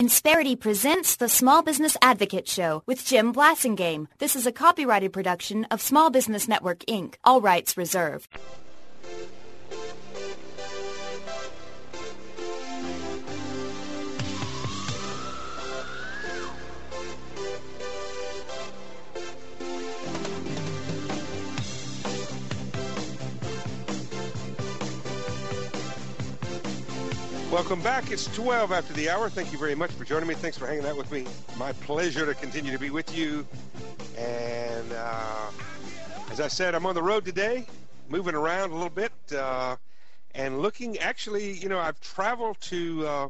Insperity presents the Small Business Advocate Show with Jim Blasingame. This is a copyrighted production of Small Business Network, Inc. All rights reserved. Welcome back. It's 12 after the hour. Thank you very much for joining me. Thanks for hanging out with me. My pleasure to continue to be with you. And as I said, I'm on the road today, moving around a little bit and looking. Actually, you know, I've traveled to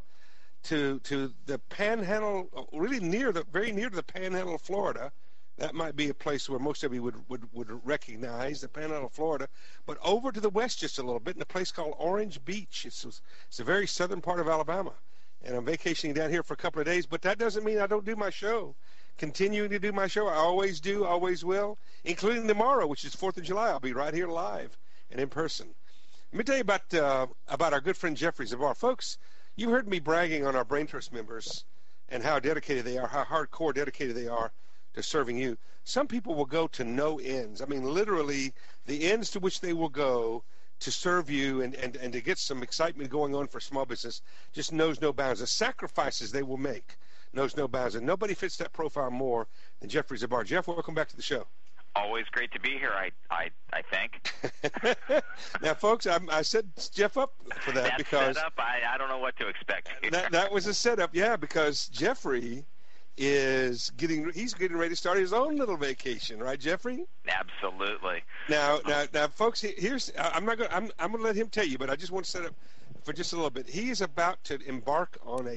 the Panhandle, really very near to the Panhandle of Florida. That might be a place where most of you would recognize, the Panhandle of Florida. But over to the west just a little bit in a place called Orange Beach. It's a very southern part of Alabama. And I'm vacationing down here for a couple of days. But that doesn't mean I don't do my show. Continuing to do my show. I always do, always will, including tomorrow, which is 4th of July. I'll be right here live and in person. Let me tell you about our good friend Jeffrey Zabar. Folks, you heard me bragging on our Brain Trust members and how dedicated they are, how hardcore dedicated they are to serving you. Some people will go to no ends. I mean, literally, the ends to which they will go to serve you and to get some excitement going on for small business just knows no bounds. The sacrifices they will make knows no bounds. And nobody fits that profile more than Jeffrey Zabar. Jeff, welcome back to the show. Always great to be here, I think. Now, folks, I set Jeff up for that. That's because set up. I don't know what to expect here. That was a setup, yeah, because Jeffrey he's getting ready to start his own little vacation, right, Jeffrey? Absolutely. Now, folks, I'm going to let him tell you, but I just want to set up for just a little bit. He is about to embark on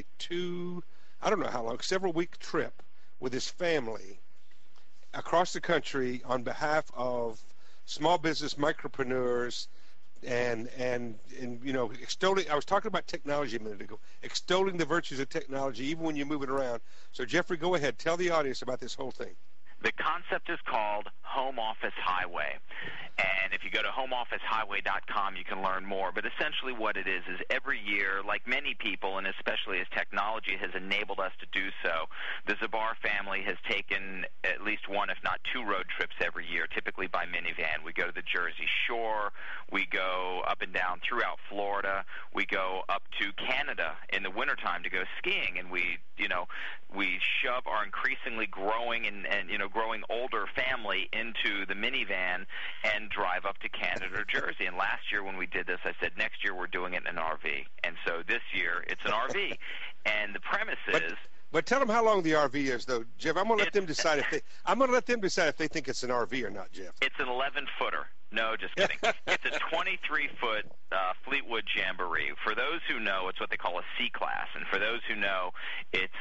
several week trip with his family across the country on behalf of small business micropreneurs and you know, extolling. I was talking about technology a minute ago, extolling the virtues of technology even when you're moving around. So Jeffrey, go ahead, tell the audience about this whole thing. The concept is called Home Office Highway. And if you go to homeofficehighway.com, you can learn more. But essentially what it is every year, like many people, and especially as technology has enabled us to do so, the Zabar family has taken at least one, if not two, road trips every year, typically by minivan. We go to the Jersey Shore. We go up and down throughout Florida. We go up to Canada in the wintertime to go skiing. And we shove our increasingly growing and growing older family into the minivan and drive up to Canada or Jersey. And last year when we did this, I said next year we're doing it in an RV. And so this year it's an RV. And the premise is. But tell them how long the RV is, though, Jeff. I'm going to let them decide if they think it's an RV or not, Jeff. It's an 11-footer. No, just kidding. It's a 23-foot Fleetwood Jamboree. For those who know, it's what they call a C-Class. And for those who know, it's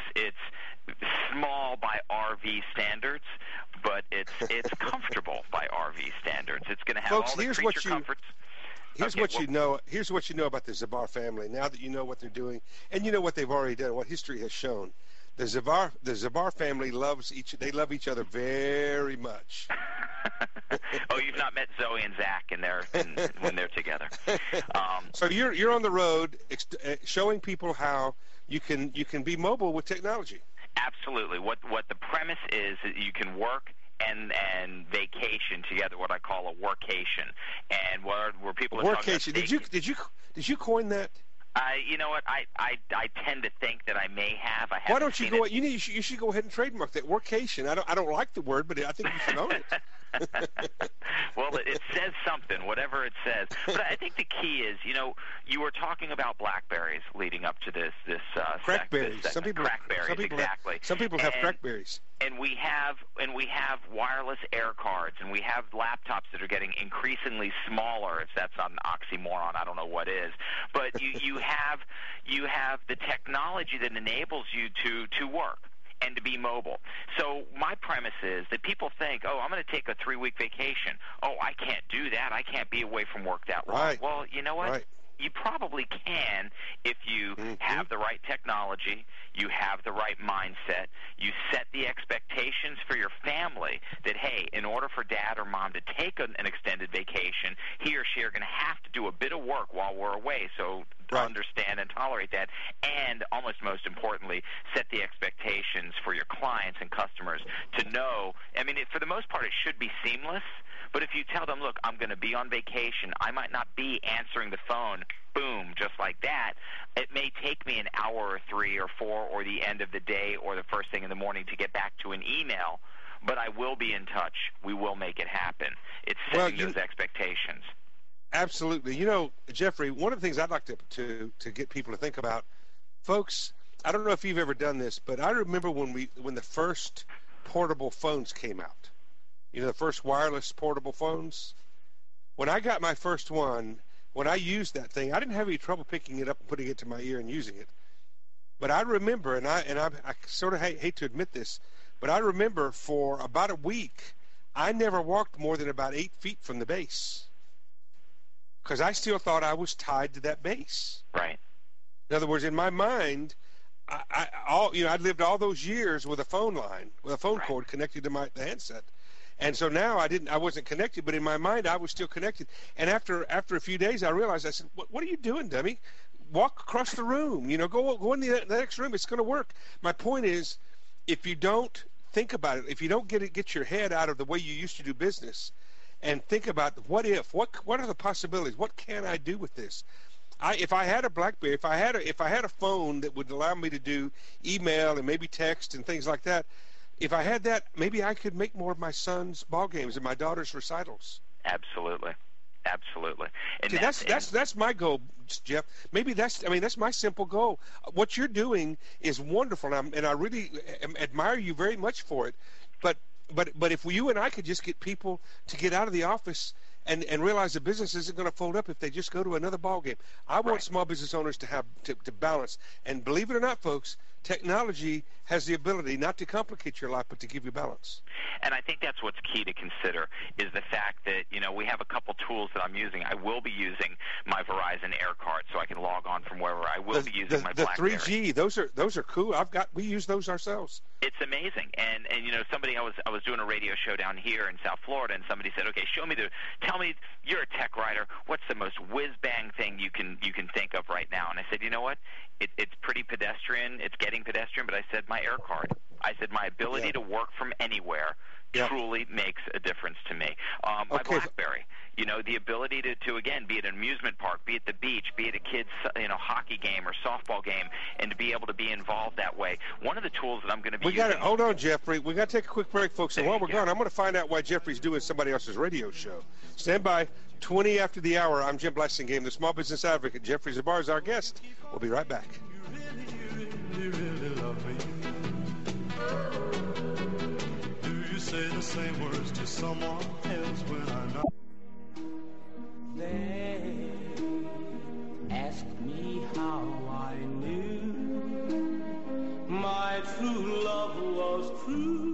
small by RV standards, but it's comfortable by RV standards. It's going to have Folks, all the creature comforts. Here's what you know about the Zabar family. Now that you know what they're doing, and you know what they've already done, what history has shown, the Zabar family love each other very much. Oh, you've not met Zoe and Zach when they're together. So you're on the road showing people how you can be mobile with technology. Absolutely. What the premise is that you can work and vacation together, what I call a workation, and where people are talking about Did you coin that? You know what? I tend to think that I may have. Why don't you go? You should go ahead and trademark that, workation. I don't like the word, but I think you should own it. Well, it says something, whatever it says. But I think the key is, you were talking about blackberries leading up to this. Crackberries. Some people exactly. Some people have crackberries. And we have wireless air cards, and we have laptops that are getting increasingly smaller. If that's not an oxymoron, I don't know what is. But you have the technology that enables you to work and to be mobile. So my premise is that people think, oh, I'm going to take a 3-week vacation. Oh, I can't do that. I can't be away from work that long. Right. Well, you know what? Right. You probably can if you have the right technology, you have the right mindset, You set the expectations for your family that, hey, in order for dad or mom to take an extended vacation, he or she are going to have to do a bit of work while we're away. So understand and tolerate that. And almost most importantly, set the expectations for your clients and customers to know. I mean, for the most part, it should be seamless. But if you tell them, look, I'm going to be on vacation, I might not be answering the phone, boom, just like that. It may take me an hour or 3 or 4 or the end of the day or the first thing in the morning to get back to an email, but I will be in touch. We will make it happen. It's setting those expectations. Absolutely. You know, Jeffrey, one of the things I'd like to get people to think about, folks, I don't know if you've ever done this, but I remember when the first portable phones came out. You know, the first wireless portable phones. When I got my first one, when I used that thing, I didn't have any trouble picking it up and putting it to my ear and using it. But I remember, and I sort of hate to admit this, but I remember for about a week, I never walked more than about 8 feet from the base because I still thought I was tied to that base. Right. In other words, in my mind, I'd lived all those years with a phone line, with a phone cord connected to the handset. And so now I wasn't connected, but in my mind I was still connected. And after a few days, I realized, I said, "What are you doing, dummy? Walk across the room. You know, go in the next room. It's going to work." My point is, if you don't think about it, if you don't get your head out of the way you used to do business, and think about what are the possibilities? What can I do with this? If I had a BlackBerry, if I had a phone that would allow me to do email and maybe text and things like that. If I had that, maybe I could make more of my son's ball games and my daughter's recitals. Absolutely. And see, that's my goal, Jeff. Maybe that's my simple goal. What you're doing is wonderful, and I really admire you very much for it. But if you and I could just get people to get out of the office and realize the business isn't going to fold up if they just go to another ball game. I want small business owners to have to balance. And believe it or not, folks, technology has the ability not to complicate your life, but to give you balance. And I think that's what's key to consider is the fact that, you know, we have a couple tools that I'm using. I will be using my Verizon Air Card so I can log on from wherever. I will be using my BlackBerry. The 3G, those are cool. We use those ourselves. It's amazing. And you know, I was doing a radio show down here in South Florida, and somebody said, "Okay, tell me, you're a tech writer, what's the most whiz-bang thing you can think of right now?" And I said, "You know what? It's pretty pedestrian. It's getting pedestrian, but I said my Air Card. I said my ability to work from anywhere truly makes a difference to me. My BlackBerry, you know, the ability to again, be at an amusement park, be at the beach, be at a kid's hockey game or softball game, and to be able to be involved that way. One of the tools that I'm going to be using... Hold on, Jeffrey. We got to take a quick break, folks. And while we're gone, I'm going to find out why Jeffrey's doing somebody else's radio show. Stand by. 20 after the hour. I'm Jim Blasingame, the Small Business Advocate. Jeffrey Zabar is our guest. We'll be right back. You really love me. Do you say the same words to someone else when I know? They asked me how I knew my true love was true.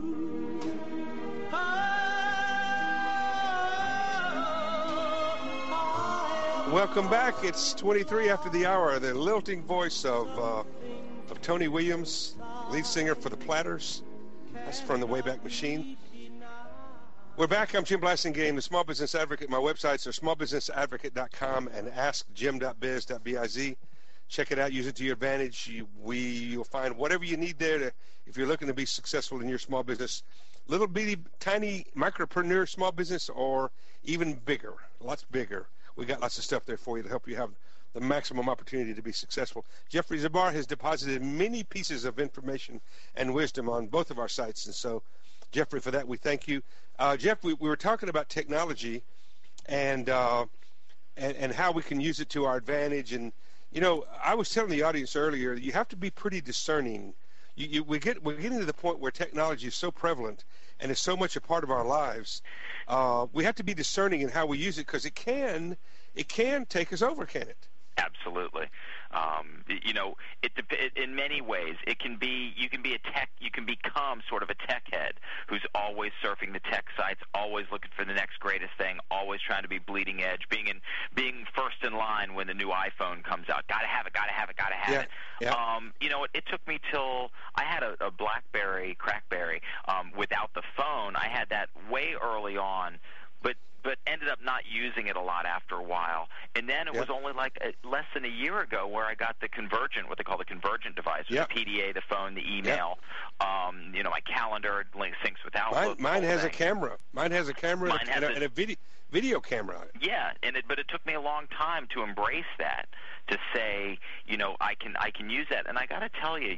Welcome back. It's 23 after the hour. The lilting voice of Tony Williams, lead singer for the Platters. That's from the Wayback Machine. We're back. I'm Jim Blasingame, the Small Business Advocate. My websites are smallbusinessadvocate.com and askjim.biz.biz. Check it out. Use it to your advantage. You'll find whatever you need there if you're looking to be successful in your small business. Little bitty, tiny micropreneur small business or even bigger, lots bigger. We got lots of stuff there for you to help you have the maximum opportunity to be successful. Jeffrey Zabar has deposited many pieces of information and wisdom on both of our sites. And so, Jeffrey, for that, we thank you. Jeff, we were talking about technology and how we can use it to our advantage. And, you know, I was telling the audience earlier, you have to be pretty discerning. We're getting to the point where technology is so prevalent and is so much a part of our lives. We have to be discerning in how we use it because it can take us over, can it? Absolutely. You know, in many ways, you can become sort of a tech head who's always surfing the tech sites, always looking for the next greatest thing, always trying to be bleeding edge, being first in line when the new iPhone comes out. Gotta have it. Yeah. You know, it took me till I had a BlackBerry, Crackberry, without the phone. I had that way early on, but ended up not using it a lot after a while. And then it was only like less than a year ago where I got the Convergent, what they call the Convergent device, the PDA, the phone, the email, my calendar, syncs with Outlook. Mine has a camera. Mine has a camera and a video camera. Yeah, but it took me a long time to embrace that, to say, I can use that. And I got to tell you,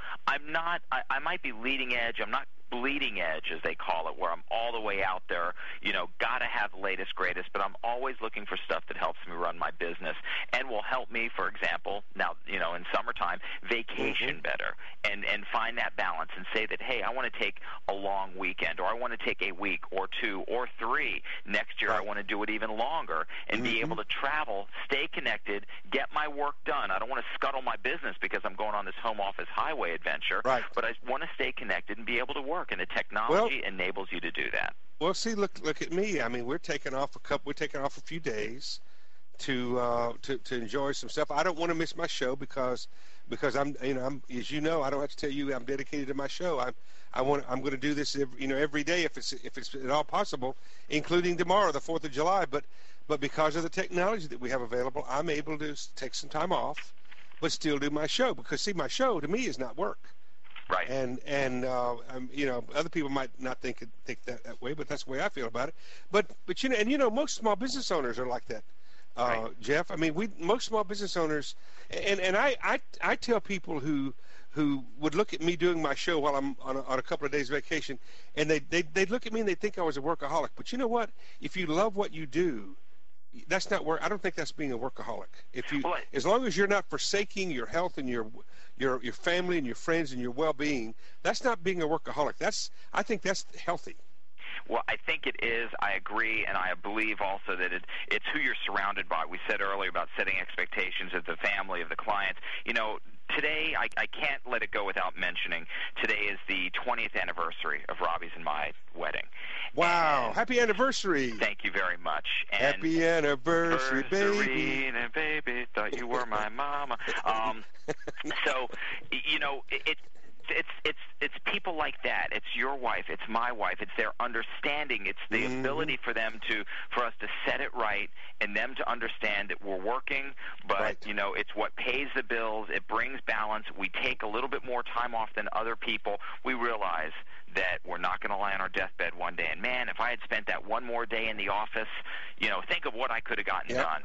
I might be leading edge. I'm not bleeding edge, as they call it, where I'm all the way out there, got to have the latest, greatest, but I'm always looking for stuff that helps me run my business and will help me, for example, now, in summertime, vacation better and find that balance and say that, hey, I want to take a long weekend, or I want to take a week or 2 or 3. Next year I want to do it even longer and be able to travel, stay connected, get my work done. I don't want to scuttle my business because I'm going on this home office highway adventure, but I want to stay connected and be able to work, and the technology enables you to do that. Well, see, look at me. I mean, we're taking off a few days to enjoy some stuff. I don't want to miss my show because I'm as you know, I don't have to tell you I'm dedicated to my show. I'm going to do this every day if it's at all possible, including tomorrow, the 4th of July. But because of the technology that we have available, I'm able to take some time off, but still do my show, because see, my show to me is not work. Right. And other people might not think that way, but that's the way I feel about it. But most small business owners are like that, Jeff. I mean, most small business owners, and I tell people who would look at me doing my show while I'm on a couple of days vacation, and they look at me and they think I was a workaholic. But you know what? If you love what you do, that's not work. I don't think that's being a workaholic. As long as you're not forsaking your health and your family and your friends and your well-being, that's not being a workaholic. I think that's healthy. Well, I think it is. I agree, and I believe also that it's who you're surrounded by. We said earlier about setting expectations of the family, of the clients. Today, I can't let it go without mentioning, today is the 20th anniversary of Robbie's and my wedding. Wow. Happy anniversary. Thanand you very much. And happy anniversary, baby. And baby, thought you were my mama. So, it's people like that. It's your wife. It's my wife. It's their understanding. It's the ability for us to set it right, and them to understand that we're working, but it's what pays the bills. It brings balance. We take a little bit more time off than other people. We realize that we're not going to lie on our deathbed one day. And man, if I had spent that one more day in the office, think of what I could have gotten done.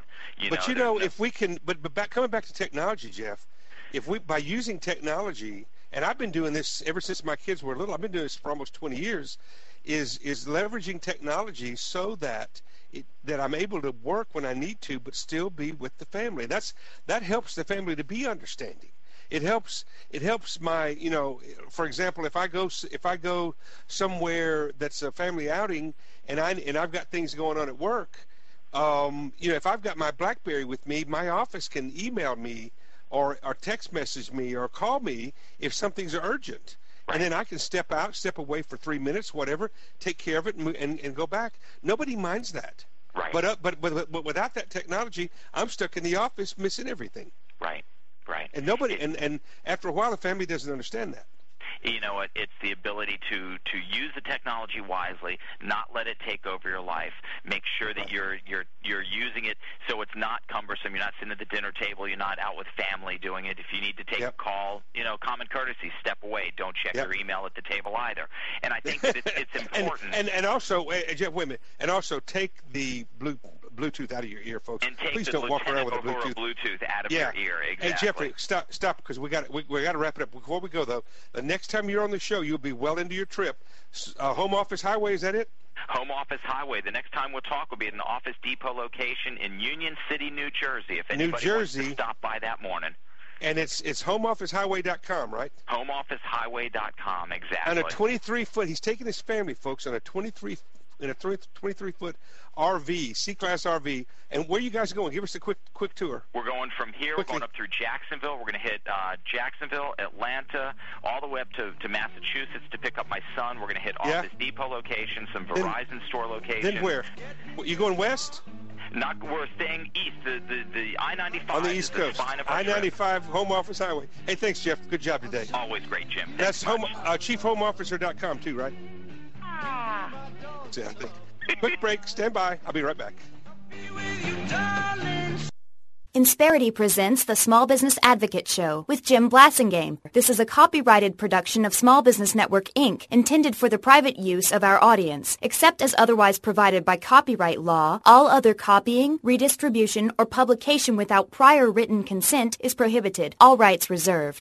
If we can, coming back to technology, Jeff, by using technology. And I've been doing this ever since my kids were little. I've been doing this for almost 20 years, is leveraging technology so that I'm able to work when I need to, but still be with the family. That helps the family to be understanding. It helps my, for example, if I go somewhere that's a family outing and I've got things going on at work, if I've got my BlackBerry with me, my office can email me or text message me or call me if something's urgent. Right. And then I can step away for 3 minutes, whatever, take care of it and go back. Nobody minds that. Right. But without that technology, I'm stuck in the office missing everything. Right. And nobody and after a while the family doesn't understand that. It's the ability to use the technology wisely, not let it take over your life. Make sure that you're using it so it's not cumbersome. You're not sitting at the dinner table. You're not out with family doing it. If you need to take a call, common courtesy, step away. Don't check your email at the table either. And I think that it's important. and also, Jeff, wait a minute. And also take the Bluetooth out of your ear, folks. And take Please don't walk around with a Bluetooth out of your ear. Exactly. Hey, Jeffrey, stop, because we got to wrap it up. Before we go, though, the next time you're on the show, you'll be well into your trip. Home Office Highway, is that it? Home Office Highway. The next time we'll talk will be at an Office Depot location in Union City, New Jersey. If anybody wants to stop by that morning. And it's homeofficehighway.com, right? Homeofficehighway.com, exactly. On a 23-foot, he's taking his family, folks, on a 23-foot RV, C-Class RV. And where are you guys going? Give us a quick tour. We're going from here. Quickly. We're going up through Jacksonville. We're going to hit Jacksonville, Atlanta, all the way up to Massachusetts to pick up my son. We're going to hit Office Depot locations, some Verizon store locations. Then where? You going west? We're staying east. The I-95 on the East Coast. I-95 Home Office Highway. Hey, thanks, Jeff. Good job today. Always great, Jim. That's chiefhomeofficer.com too, right? Quick break. Stand by. I'll be right back. Insperity presents the Small Business Advocate Show with Jim Blasingame. This is a copyrighted production of Small Business Network, Inc., intended for the private use of our audience. Except as otherwise provided by copyright law, all other copying, redistribution, or publication without prior written consent is prohibited. All rights reserved.